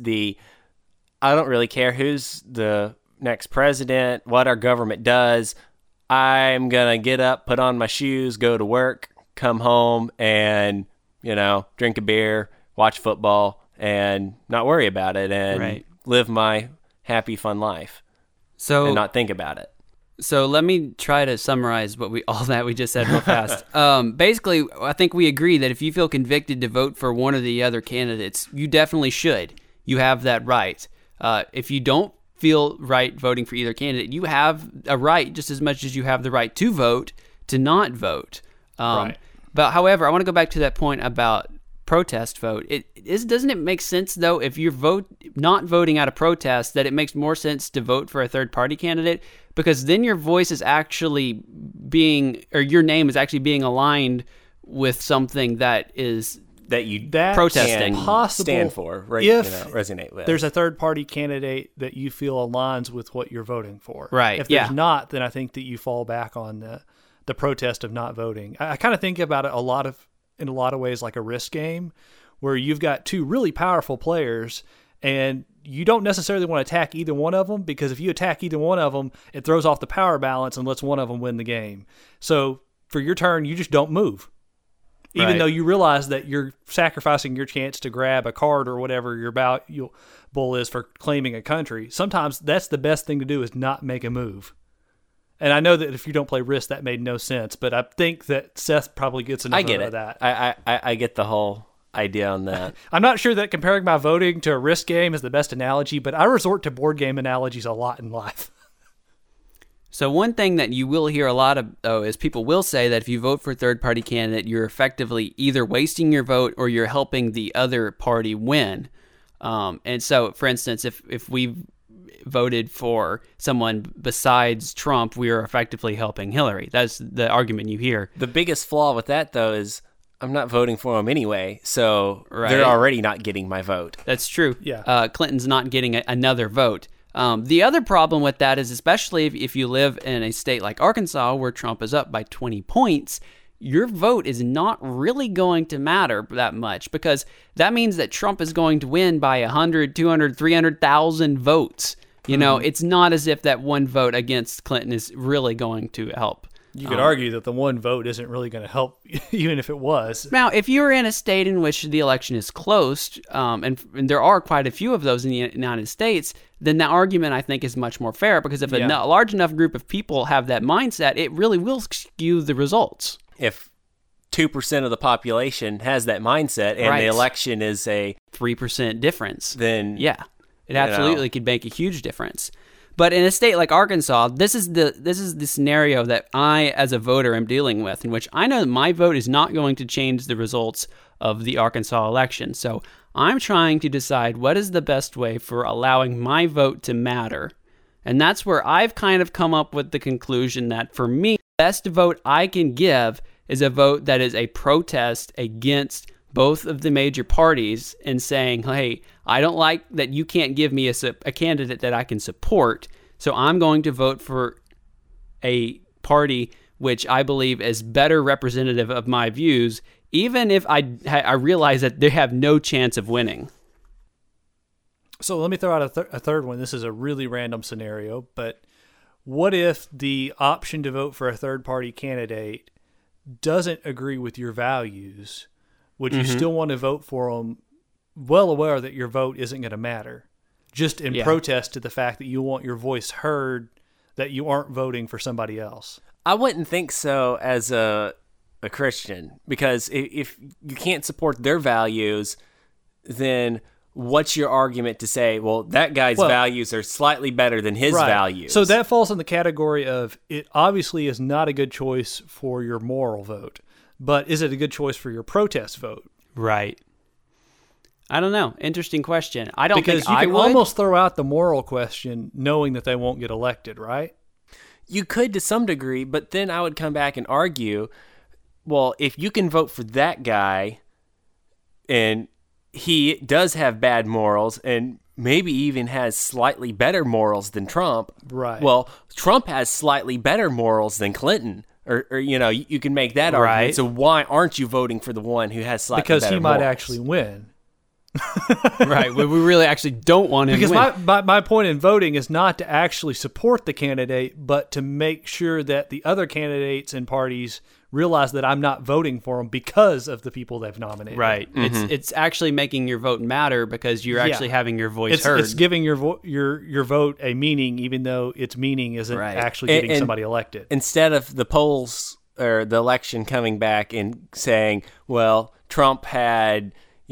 Speaker 3: I don't really care who's the next president, what our government does. I'm going to get up, put on my shoes, go to work, come home, and, drink a beer, watch football, and not worry about it, and
Speaker 1: Right.
Speaker 3: live my happy, fun life
Speaker 1: So
Speaker 3: and not think about it.
Speaker 1: So let me try to summarize all that we just said real fast. Basically, I think we agree that if you feel convicted to vote for one of the other candidates, you definitely should. You have that right. If you don't feel right voting for either candidate, you have a right just as much as you have the right to vote to not vote.
Speaker 2: Right.
Speaker 1: But however, I want to go back to that point about protest vote. Doesn't it make sense though if you're not voting out of protest that it makes more sense to vote for a third party candidate, because then your voice is actually your name is actually being aligned with something that is
Speaker 3: That you
Speaker 1: protesting.
Speaker 3: can
Speaker 2: Possible
Speaker 3: stand for, right?
Speaker 2: if
Speaker 3: Resonate with.
Speaker 2: There's a third party candidate that you feel aligns with what you're voting for.
Speaker 1: Right,
Speaker 2: If there's
Speaker 1: yeah.
Speaker 2: not, then I think that you fall back on the protest of not voting. I kind of think about it in a lot of ways like a risk game where you've got two really powerful players and you don't necessarily want to attack either one of them, because if you attack either one of them, it throws off the power balance and lets one of them win the game. So for your turn, you just don't move. Even
Speaker 1: Right.
Speaker 2: though you realize that you're sacrificing your chance to grab a card or whatever your bull is for claiming a country, sometimes that's the best thing to do is not make a move. And I know that if you don't play risk, that made no sense, but I think that Seth probably gets enough
Speaker 3: I get
Speaker 2: of
Speaker 3: it.
Speaker 2: that.
Speaker 3: I get the whole idea on that.
Speaker 2: I'm not sure that comparing my voting to a risk game is the best analogy, but I resort to board game analogies a lot in life.
Speaker 1: So one thing that you will hear a lot of, though, is people will say that if you vote for a third-party candidate, you're effectively either wasting your vote or you're helping the other party win. And so, for instance, if we voted for someone besides Trump, we are effectively helping Hillary. That's the argument you hear.
Speaker 3: The biggest flaw with that, though, is I'm not voting for him anyway, so
Speaker 1: Right.
Speaker 3: they're already not getting my vote.
Speaker 1: That's true.
Speaker 2: Yeah.
Speaker 1: Clinton's not getting another vote. The other problem with that is, especially if you live in a state like Arkansas where Trump is up by 20 points, your vote is not really going to matter that much, because that means that Trump is going to win by 100, 200, 300,000 votes. You know, it's not as if that one vote against Clinton is really going to help.
Speaker 2: You could argue that the one vote isn't really going to help, even if it was.
Speaker 1: Now, if you're in a state in which the election is close, and there are quite a few of those in the United States, then the argument, I think, is much more fair, because if a large enough group of people have that mindset, it really will skew the results.
Speaker 3: If 2% of the population has that mindset and
Speaker 1: Right.
Speaker 3: the election is a
Speaker 1: 3% difference.
Speaker 3: then
Speaker 1: Yeah, it absolutely could make a huge difference. But in a state like Arkansas, this is the scenario that I, as a voter, am dealing with, in which I know that my vote is not going to change the results of the Arkansas election. So I'm trying to decide what is the best way for allowing my vote to matter. And that's where I've kind of come up with the conclusion that, for me, the best vote I can give is a vote that is a protest against both of the major parties and saying, hey, I don't like that you can't give me a candidate that I can support, so I'm going to vote for a party which I believe is better representative of my views, even if I realize that they have no chance of winning.
Speaker 2: So let me throw out a third one. This is a really random scenario, but what if the option to vote for a third-party candidate doesn't agree with your values? Would you still want to vote for them, well aware that your vote isn't going to matter, just in protest to the fact that you want your voice heard, that you aren't voting for somebody else?
Speaker 3: I wouldn't think so as a Christian, because if you can't support their values, then what's your argument to say, well, that guy's values are slightly better than his values?
Speaker 2: So that falls in the category of, it obviously is not a good choice for your moral vote, but is it a good choice for your protest vote?
Speaker 1: Right. I don't know. Interesting question. I don't
Speaker 2: Because
Speaker 1: think
Speaker 2: you
Speaker 1: I
Speaker 2: can
Speaker 1: would.
Speaker 2: almost throw out the moral question knowing that they won't get elected, right?
Speaker 3: You could to some degree, but then I would come back and argue, well, if you can vote for that guy and he does have bad morals and maybe even has slightly better morals than Trump,
Speaker 2: Right.
Speaker 3: well, Trump has slightly better morals than Clinton. Or you know, you can make that argument.
Speaker 1: Right.
Speaker 3: So why aren't you voting for the one who has slightly
Speaker 2: Because
Speaker 3: better
Speaker 2: he might
Speaker 3: morals?
Speaker 2: actually win.
Speaker 1: Right. We really actually don't want him
Speaker 2: Because
Speaker 1: to win.
Speaker 2: my point in voting is not to actually support the candidate, but to make sure that the other candidates and parties realize that I'm not voting for them because of the people they've nominated.
Speaker 1: Right. It's actually making your vote matter because you're actually having your voice heard.
Speaker 2: It's giving your vote a meaning, even though its meaning isn't
Speaker 1: Right.
Speaker 2: actually getting
Speaker 3: And-
Speaker 2: somebody elected.
Speaker 3: Instead of the polls or the election coming back and saying, well, Trump had,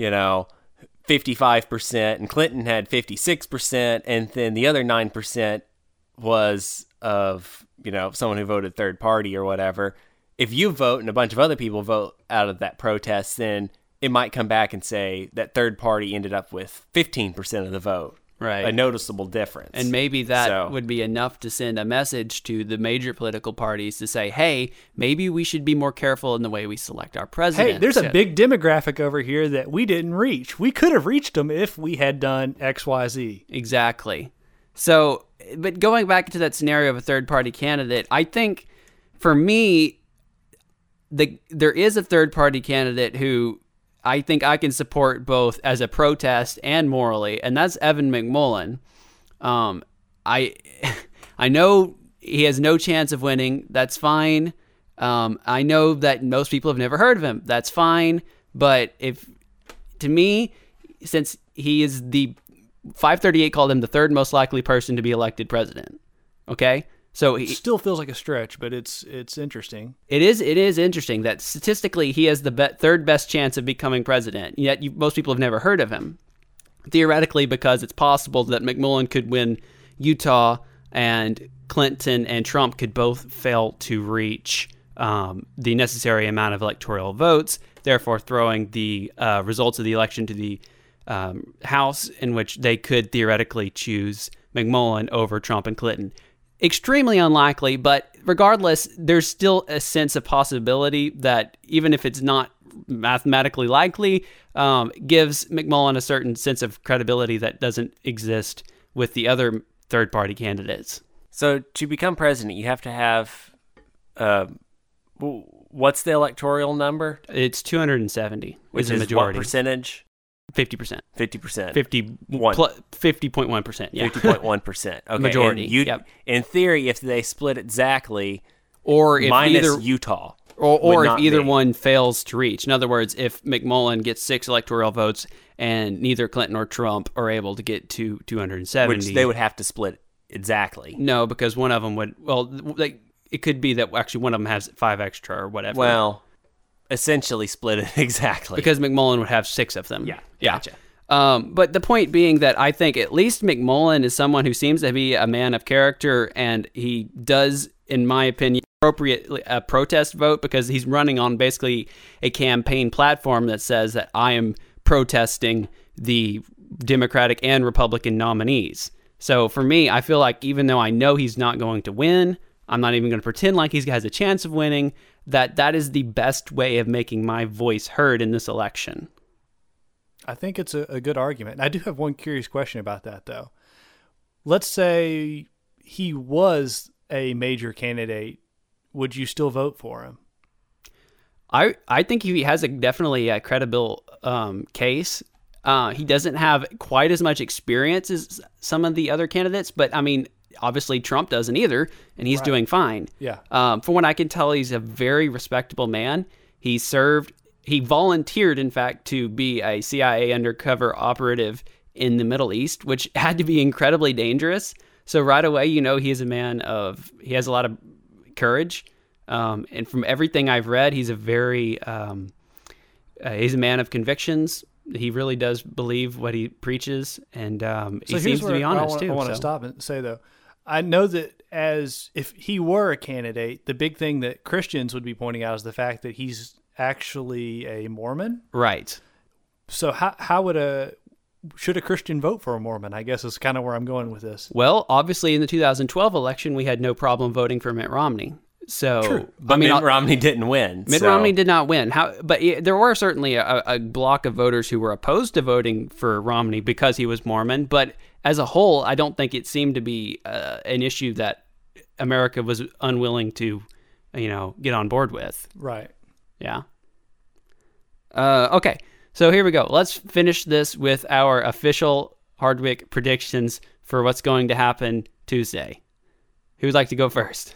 Speaker 3: 55% and Clinton had 56%, and then the other 9% was of, someone who voted third party or whatever. If you vote and a bunch of other people vote out of that protest, then it might come back and say that third party ended up with 15% of the vote.
Speaker 1: Right.
Speaker 3: A noticeable difference.
Speaker 1: And maybe that
Speaker 3: So-
Speaker 1: would be enough to send a message to the major political parties to say, hey, maybe we should be more careful in the way we select our president.
Speaker 2: Hey, there's a big demographic over here that we didn't reach. We could have reached them if we had done X, Y, Z.
Speaker 1: Exactly. So, but going back to that scenario of a third-party candidate, I think for me, there is a third-party candidate who I think I can support both as a protest and morally, and that's Evan McMullin. I know he has no chance of winning. That's fine. I know that most people have never heard of him. That's fine. But to me, since he is 538 called him the third most likely person to be elected president. Okay? So
Speaker 2: It still feels like a stretch, but it's interesting.
Speaker 1: it is interesting that statistically he has the third best chance of becoming president. Yet most people have never heard of him. Theoretically, because it's possible that McMullen could win Utah and Clinton and Trump could both fail to reach the necessary amount of electoral votes, therefore throwing the results of the election to the House, in which they could theoretically choose McMullen over Trump and Clinton. Extremely unlikely, but regardless, there's still a sense of possibility that even if it's not mathematically likely, gives McMullen a certain sense of credibility that doesn't exist with the other third-party candidates.
Speaker 3: So to become president, you have to have, what's the electoral number?
Speaker 1: It's 270,
Speaker 3: Which
Speaker 1: is a
Speaker 3: is
Speaker 1: majority.
Speaker 3: what percentage?
Speaker 1: 50%.
Speaker 3: 50%.
Speaker 1: 50.1%. Yeah.
Speaker 3: 50.1%. Okay.
Speaker 1: Majority,
Speaker 3: And
Speaker 1: yep.
Speaker 3: In theory, if they split exactly,
Speaker 1: Or if
Speaker 3: minus
Speaker 1: either
Speaker 3: Utah.
Speaker 1: or
Speaker 3: would
Speaker 1: if
Speaker 3: not
Speaker 1: either
Speaker 3: be.
Speaker 1: one fails to reach. In other words, if McMullen gets 6 electoral votes and neither Clinton or Trump are able to get to 270,
Speaker 3: Which they would have to split exactly.
Speaker 1: no, because one of them would. Well, it could be that actually one of them has 5 extra or whatever.
Speaker 3: Well, essentially split it exactly.
Speaker 1: because McMullen would have 6 of them.
Speaker 3: Yeah, gotcha.
Speaker 1: But the point being that I think at least McMullen is someone who seems to be a man of character, and he does, in my opinion, appropriately a protest vote, because he's running on basically a campaign platform that says that I am protesting the Democratic and Republican nominees. So for me, I feel like even though I know he's not going to win, I'm not even going to pretend like he has a chance of winning, that is the best way of making my voice heard in this election.
Speaker 2: I think it's a good argument. I do have one curious question about that, though. Let's say he was a major candidate. Would you still vote for him?
Speaker 1: I think he has definitely a credible case. He doesn't have quite as much experience as some of the other candidates, but I mean, obviously Trump doesn't either, and he's doing fine.
Speaker 2: Yeah.
Speaker 1: From what I can tell, he's a very respectable man. He volunteered, in fact, to be a CIA undercover operative in the Middle East, which had to be incredibly dangerous. So right away, he is a man he has a lot of courage. And from everything I've read, he's a man of convictions. He really does believe what he preaches, and he seems to be honest too.
Speaker 2: I want to stop and say, though, I know that if he were a candidate, the big thing that Christians would be pointing out is the fact that he's actually a Mormon.
Speaker 1: Right.
Speaker 2: So should a Christian vote for a Mormon? I guess is kind of where I'm going with this.
Speaker 1: Well, obviously in the 2012 election, we had no problem voting for Mitt Romney. So,
Speaker 2: True.
Speaker 3: But Mitt Romney didn't win.
Speaker 1: Mitt Romney did not win. But there were certainly a block of voters who were opposed to voting for Romney because he was Mormon. But as a whole, I don't think it seemed to be an issue that America was unwilling to, get on board with.
Speaker 2: Right.
Speaker 1: Yeah. Okay. So here we go. Let's finish this with our official Hardwick predictions for what's going to happen Tuesday. Who would like to go first?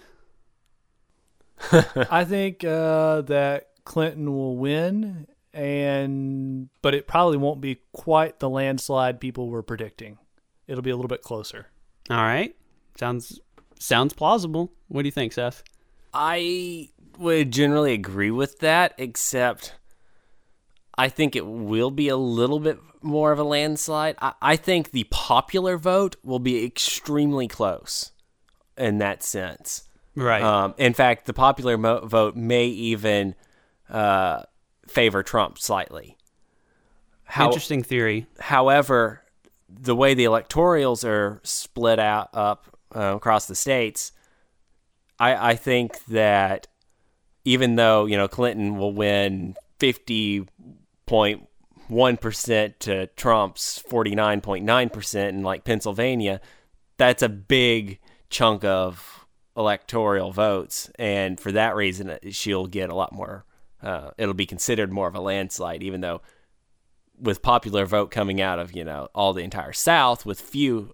Speaker 2: I think that Clinton will win, but it probably won't be quite the landslide people were predicting. It'll be a little bit closer.
Speaker 1: All right. Sounds plausible. What do you think, Seth?
Speaker 3: I would generally agree with that, except I think it will be a little bit more of a landslide. I think the popular vote will be extremely close in that sense.
Speaker 1: Right.
Speaker 3: In fact, the popular vote may even favor Trump slightly.
Speaker 1: Interesting theory.
Speaker 3: However, the way the electorals are split up across the states, I think that even though Clinton will win 50.1% to Trump's 49.9% in like Pennsylvania, that's a big chunk of electoral votes, and for that reason she'll get a lot more. It'll be considered more of a landslide, even though with popular vote coming out of all the entire South with few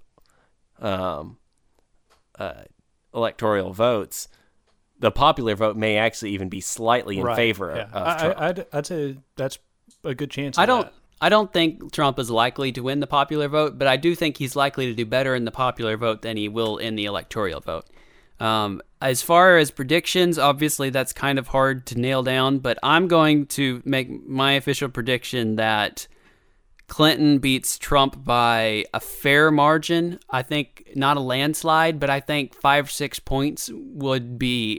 Speaker 3: electoral votes, the popular vote may actually even be slightly in favor of Trump.
Speaker 2: I'd say that's a good chance.
Speaker 1: I don't think Trump is likely to win the popular vote, but I do think he's likely to do better in the popular vote than he will in the electoral vote. As far as predictions, obviously that's kind of hard to nail down, but I'm going to make my official prediction that Clinton beats Trump by a fair margin. I think not a landslide, but I think 5-6 points would be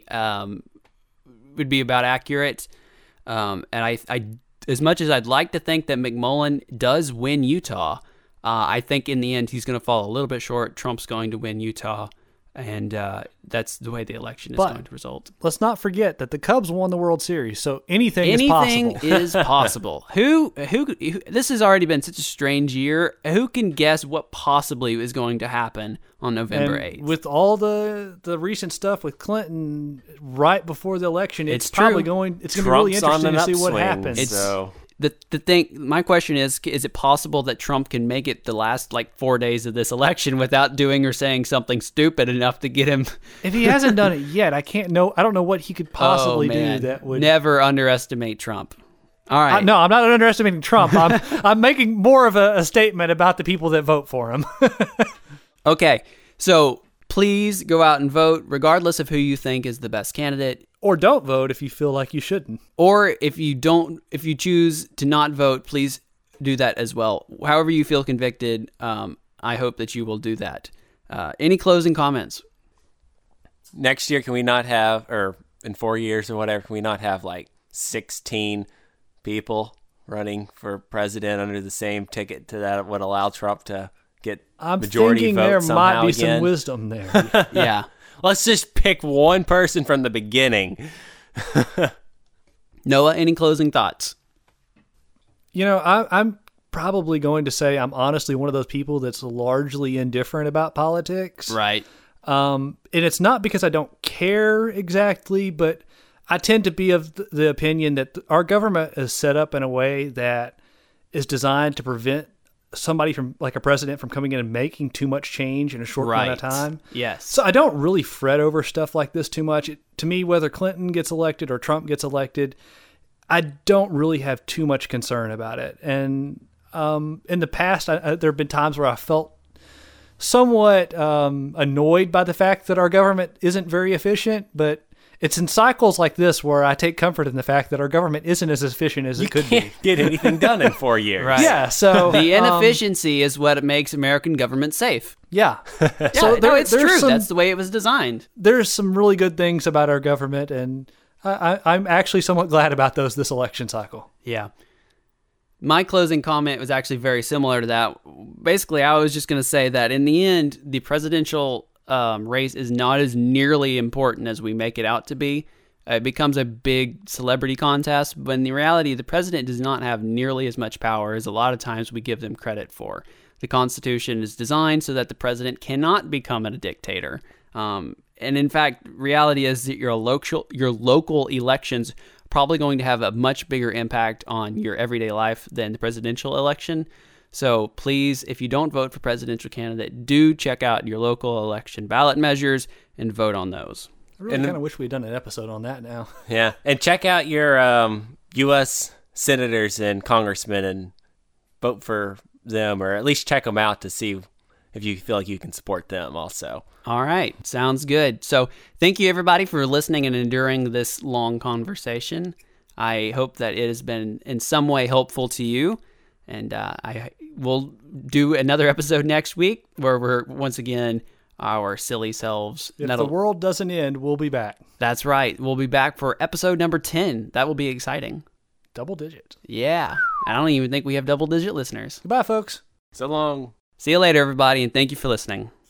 Speaker 1: about accurate. And I as much as I'd like to think that McMullen does win Utah, I think in the end he's going to fall a little bit short. Trump's going to win Utah, and that's the way the election is going to result.
Speaker 2: Let's not forget that the Cubs won the World Series, so anything is possible.
Speaker 1: is possible. Who? This has already been such a strange year. Who can guess what possibly is going to happen on November 8th?
Speaker 2: With all the recent stuff with Clinton right before the election, it's
Speaker 1: true.
Speaker 2: going to be really interesting to see what happens.
Speaker 1: The thing, my question is it possible that Trump can make it the last 4 days of this election without doing or saying something stupid enough to get him?
Speaker 2: If he hasn't done it yet, I don't know what he could possibly do that would.
Speaker 1: Never underestimate Trump. All right.
Speaker 2: No, I'm not underestimating Trump. I'm making more of a statement about the people that vote for him.
Speaker 1: Okay, so please go out and vote, regardless of who you think is the best candidate.
Speaker 2: Or don't vote if you feel like you shouldn't.
Speaker 1: Or if you choose to not vote, please do that as well. However you feel convicted, I hope that you will do that. Any closing comments?
Speaker 3: Next year, can we not have, or in 4 years or whatever, can we not have 16 people running for president under the same ticket to that would allow Trump to get majority vote
Speaker 2: there
Speaker 3: somehow
Speaker 2: might be
Speaker 3: again?
Speaker 2: some wisdom there.
Speaker 1: Yeah.
Speaker 3: Let's just pick one person from the beginning.
Speaker 1: Noah, any closing thoughts?
Speaker 2: I'm probably going to say I'm honestly one of those people that's largely indifferent about politics.
Speaker 1: Right.
Speaker 2: And it's not because I don't care exactly, but I tend to be of the opinion that our government is set up in a way that is designed to prevent somebody from a president from coming in and making too much change in a short amount of time.
Speaker 1: Yes.
Speaker 2: So I don't really fret over stuff like this too much. To me, whether Clinton gets elected or Trump gets elected, I don't really have too much concern about it. And in the past, there have been times where I felt somewhat annoyed by the fact that our government isn't very efficient, but it's in cycles like this where I take comfort in the fact that our government isn't as efficient as it could be.
Speaker 3: You can't get anything done in 4 years.
Speaker 1: Right.
Speaker 2: Yeah, so
Speaker 1: the inefficiency is what makes American government safe.
Speaker 2: Yeah.
Speaker 1: So it's true. That's the way it was designed.
Speaker 2: There's some really good things about our government, and I'm actually somewhat glad about this election cycle.
Speaker 1: Yeah. My closing comment was actually very similar to that. Basically, I was just going to say that in the end, the presidential race is not as nearly important as we make it out to be. It becomes a big celebrity contest, but in the reality, the president does not have nearly as much power as a lot of times we give them credit for. The Constitution is designed so that the president cannot become a dictator. And in fact, reality is that your local elections are probably going to have a much bigger impact on your everyday life than the presidential election. So please, if you don't vote for presidential candidate, do check out your local election ballot measures and vote on those.
Speaker 2: I really kind of wish we'd done an episode on that now.
Speaker 3: Yeah, and check out your U.S. senators and congressmen and vote for them, or at least check them out to see if you feel like you can support them also.
Speaker 1: All right, sounds good. So thank you, everybody, for listening and enduring this long conversation. I hope that it has been in some way helpful to you. And I will do another episode next week where we're once again our silly selves.
Speaker 2: If the world doesn't end, we'll be back.
Speaker 1: That's right. We'll be back for episode number 10. That will be exciting.
Speaker 2: Double digit.
Speaker 1: Yeah. I don't even think we have double digit listeners.
Speaker 2: Goodbye, folks.
Speaker 3: So long.
Speaker 1: See you later, everybody, and thank you for listening.